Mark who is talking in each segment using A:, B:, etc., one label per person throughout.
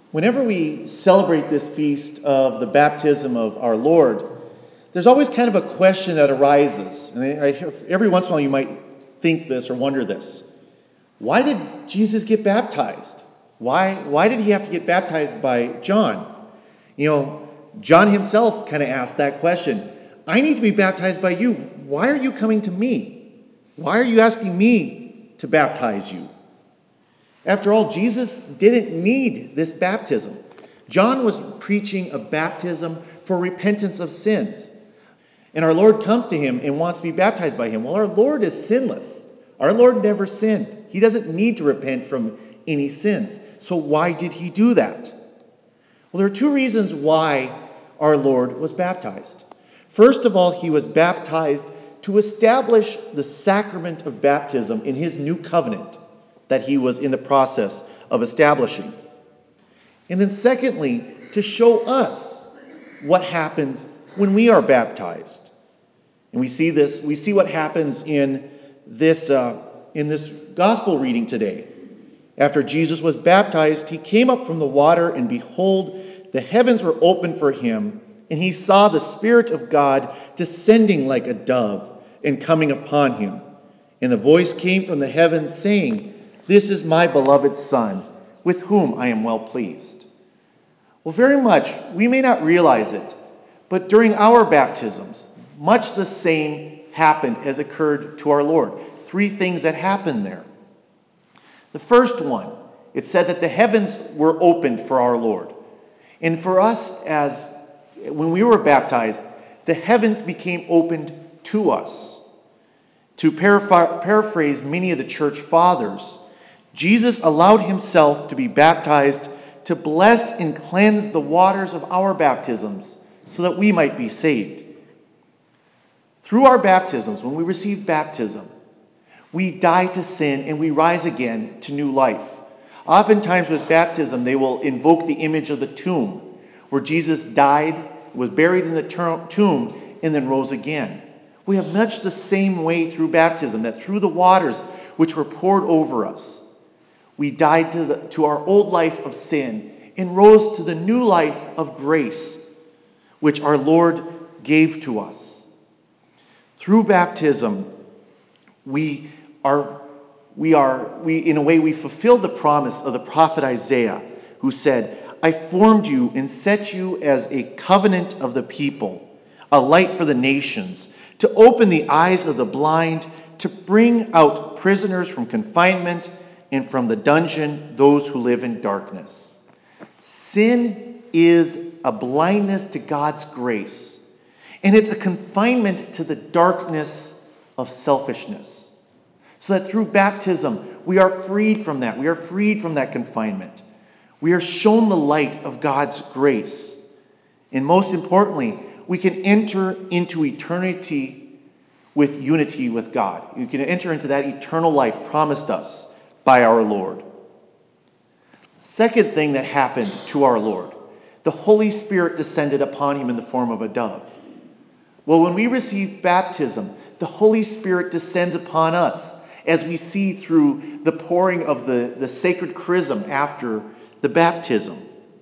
A: Whenever we celebrate this feast of the baptism of our Lord, there's always kind of a question that arises. And every once in a while you might think this or wonder this. Why did Jesus get baptized? Why did he have to get baptized by John? John himself kind of asked that question. I need to be baptized by you. Why are you coming to me? Why are you asking me to baptize you? After all, Jesus didn't need this baptism. John was preaching a baptism for repentance of sins. And our Lord comes to him and wants to be baptized by him. Well, our Lord is sinless. Our Lord never sinned. He doesn't need to repent from any sins. So why did he do that? Well, there are two reasons why our Lord was baptized. First of all, he was baptized to establish the sacrament of baptism in his new covenant that he was in the process of establishing. And then secondly, to show us what happens when we are baptized. And we see what happens in this gospel reading today. After Jesus was baptized, he came up from the water, and behold, the heavens were opened for him, and he saw the Spirit of God descending like a dove and coming upon him. And the voice came from the heavens saying, "This is my beloved Son, with whom I am well pleased." Well, very much, we may not realize it, but during our baptisms, much the same happened as occurred to our Lord. Three things that happened there. The first one, it said that the heavens were opened for our Lord. And for us, when we were baptized, the heavens became opened to us. To paraphrase many of the church fathers, Jesus allowed himself to be baptized to bless and cleanse the waters of our baptisms so that we might be saved. Through our baptisms, when we receive baptism, we die to sin and we rise again to new life. Oftentimes with baptism, they will invoke the image of the tomb, where Jesus died, was buried in the tomb, and then rose again. We have much the same way through baptism, that through the waters which were poured over us, we died to our old life of sin and rose to the new life of grace, which our Lord gave to us. Through baptism, we in a way fulfill the promise of the prophet Isaiah, who said, "I formed you and set you as a covenant of the people, a light for the nations, to open the eyes of the blind, to bring out prisoners from confinement, and from the dungeon those who live in darkness." Sin is a blindness to God's grace, and it's a confinement to the darkness of selfishness. So that through baptism, we are freed from that. We are freed from that confinement. We are shown the light of God's grace. And most importantly, we can enter into eternity with unity with God. You can enter into that eternal life promised us by our Lord. Second thing that happened to our Lord, the Holy Spirit descended upon him in the form of a dove. Well, when we receive baptism, the Holy Spirit descends upon us, as we see through the pouring of the sacred chrism after the baptism.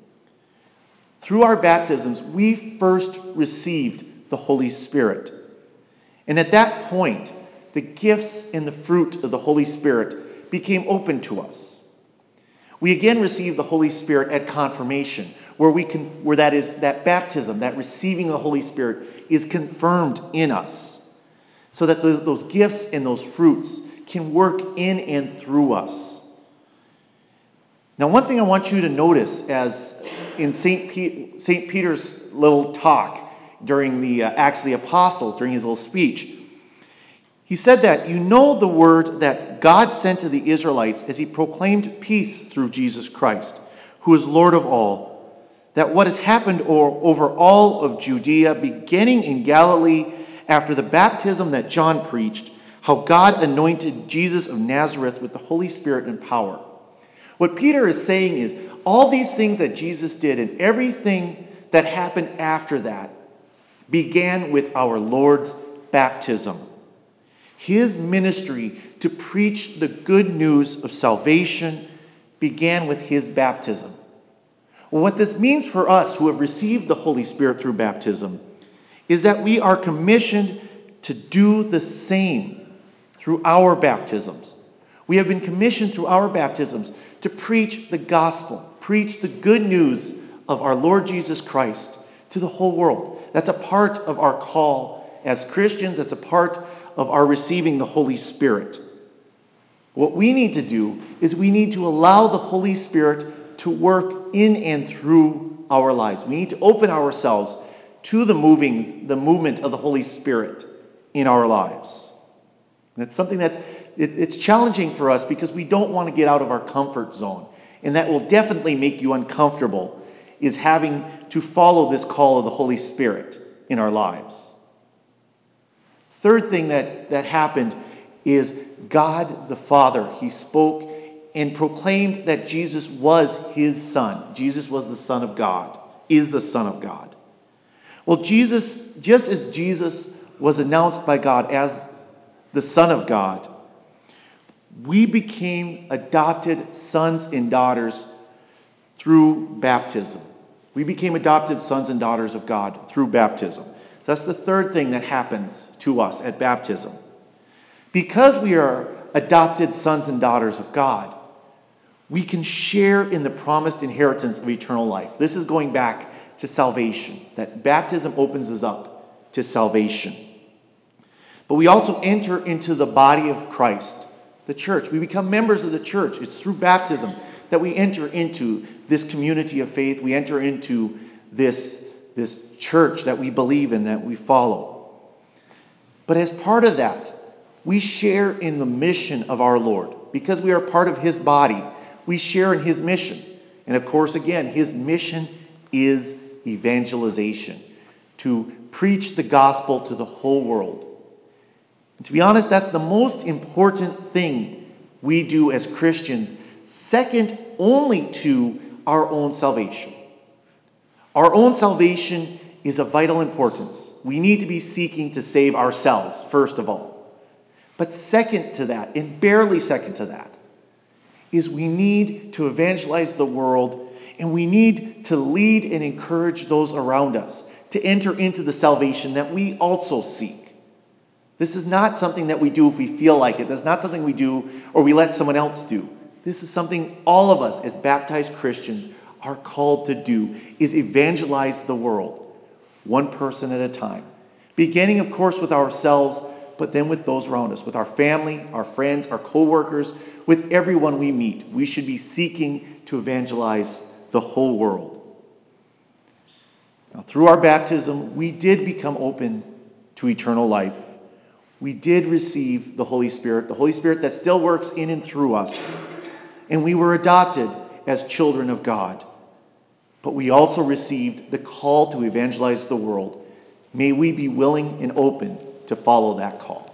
A: Through our baptisms, we first received the Holy Spirit. And at that point, the gifts and the fruit of the Holy Spirit became open to us. We again receive the Holy Spirit at confirmation, where that baptism, that receiving the Holy Spirit, is confirmed in us, so that those gifts and those fruits can work in and through us. Now, one thing I want you to notice, as in St. Peter's little talk during the Acts of the Apostles, during his little speech, he said that you know the word that God sent to the Israelites as he proclaimed peace through Jesus Christ, who is Lord of all, that what has happened over all of Judea, beginning in Galilee after the baptism that John preached, how God anointed Jesus of Nazareth with the Holy Spirit and power. What Peter is saying is all these things that Jesus did and everything that happened after that began with our Lord's baptism. His ministry to preach the good news of salvation began with his baptism. Well, what this means for us who have received the Holy Spirit through baptism is that we are commissioned to do the same through our baptisms. We have been commissioned through our baptisms to preach the gospel, preach the good news of our Lord Jesus Christ to the whole world. That's a part of our call as Christians. That's a part of our receiving the Holy Spirit. What we need to do is we need to allow the Holy Spirit to work in and through our lives. We need to open ourselves to the movement of the Holy Spirit in our lives. And it's something it's challenging for us because we don't want to get out of our comfort zone. And that will definitely make you uncomfortable, is having to follow this call of the Holy Spirit in our lives. Third thing that happened is God the Father. He spoke and proclaimed that Jesus was his Son. Jesus was the Son of God, is the Son of God. Well, Jesus, just as Jesus was announced by God as the Son of God, we became adopted sons and daughters through baptism. We became adopted sons and daughters of God through baptism. That's the third thing that happens to us at baptism. Because we are adopted sons and daughters of God, we can share in the promised inheritance of eternal life. This is going back to salvation, that baptism opens us up to salvation. But we also enter into the body of Christ, the church. We become members of the church. It's through baptism that we enter into this community of faith. We enter into this church that we believe in, that we follow. But as part of that, we share in the mission of our Lord. Because we are part of his body, we share in his mission. And of course, again, his mission is evangelization, to preach the gospel to the whole world. And to be honest, that's the most important thing we do as Christians, second only to our own salvation. Our own salvation is of vital importance. We need to be seeking to save ourselves, first of all. But second to that, and barely second to that, is we need to evangelize the world, and we need to lead and encourage those around us to enter into the salvation that we also seek. This is not something that we do if we feel like it. That's not something we do or we let someone else do. This is something all of us as baptized Christians are called to do, is evangelize the world, one person at a time. Beginning, of course, with ourselves, but then with those around us, with our family, our friends, our co-workers, with everyone we meet. We should be seeking to evangelize the whole world. Now, through our baptism, we did become open to eternal life. We did receive the Holy Spirit that still works in and through us. And we were adopted as children of God. But we also received the call to evangelize the world. May we be willing and open to follow that call.